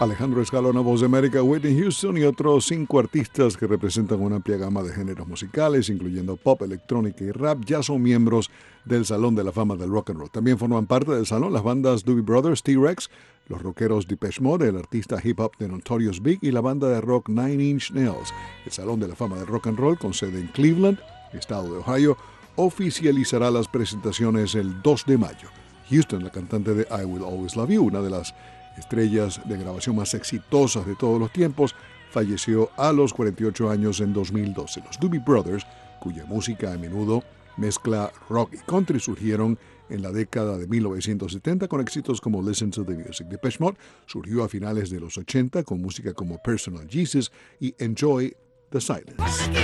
Alejandro Escalona, Voz de América, Whitney Houston y otros 5 artistas que representan una amplia gama de géneros musicales, incluyendo pop, electrónica y rap, ya son miembros del Salón de la Fama del Rock and Roll. También forman parte del salón las bandas Doobie Brothers, T-Rex, los rockeros Depeche Mode, el artista hip hop The Notorious Big y la banda de rock Nine Inch Nails. El Salón de la Fama del Rock and Roll, con sede en Cleveland, estado de Ohio, oficializará las presentaciones el 2 de mayo. Houston, la cantante de I Will Always Love You, una de las estrellas de grabación más exitosas de todos los tiempos, falleció a los 48 años en 2012. Los Doobie Brothers, cuya música a menudo mezcla rock y country, surgieron en la década de 1970 con éxitos como Listen to the Music. Depeche Mode surgió a finales de los 80 con música como Personal Jesus y Enjoy the Silence.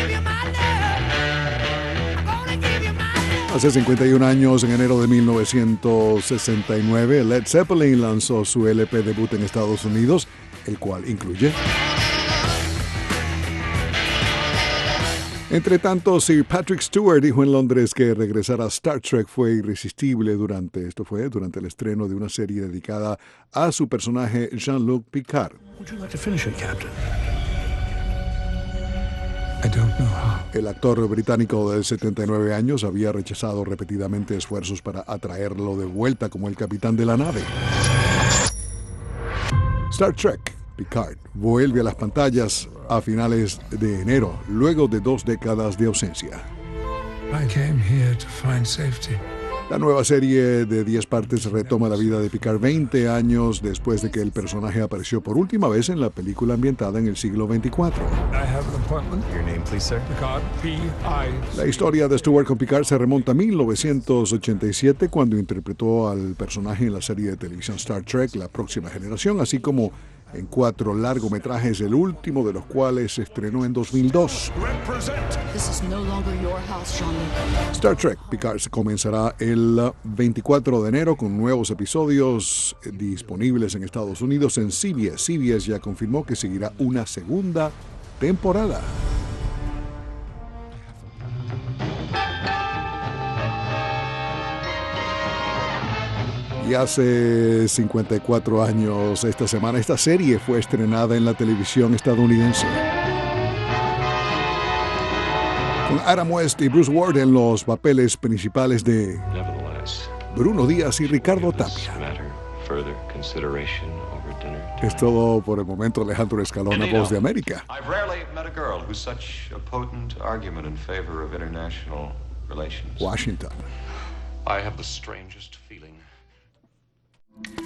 Hace 51 años, en enero de 1969, Led Zeppelin lanzó su LP debut en Estados Unidos, el cual incluye. Entre tanto, Sir Patrick Stewart dijo en Londres que regresar a Star Trek fue irresistible durante el estreno de una serie dedicada a su personaje Jean-Luc Picard. Would you like to finish it, Captain? I don't know how. El actor británico de 79 años había rechazado repetidamente esfuerzos para atraerlo de vuelta como el capitán de la nave. Star Trek Picard vuelve a las pantallas a finales de enero, luego de 2 décadas de ausencia. I came here to find safety. La nueva serie de 10 partes retoma la vida de Picard 20 años después de que el personaje apareció por última vez en la película ambientada en el siglo XXIV. I have an appointment. Your name, please, sir. Picard, P.I. La historia de Stewart con Picard se remonta a 1987, cuando interpretó al personaje en la serie de televisión Star Trek, La Próxima Generación, así como en 4 largometrajes, el último de los cuales se estrenó en 2002. This is no longer your house, Jean-Luc. Star Trek Picard comenzará el 24 de enero con nuevos episodios disponibles en Estados Unidos en CBS. CBS ya confirmó que seguirá una segunda temporada. Y hace 54 años esta semana, esta serie fue estrenada en la televisión estadounidense, con Adam West y Bruce Ward en los papeles principales de Bruno Díaz y Ricardo Tapia. Es todo por el momento. Alejandro Escalona, Voz de América. I've rarely met a girl who's such a potent argument in favor of international relations. Washington. I have the strangest feeling.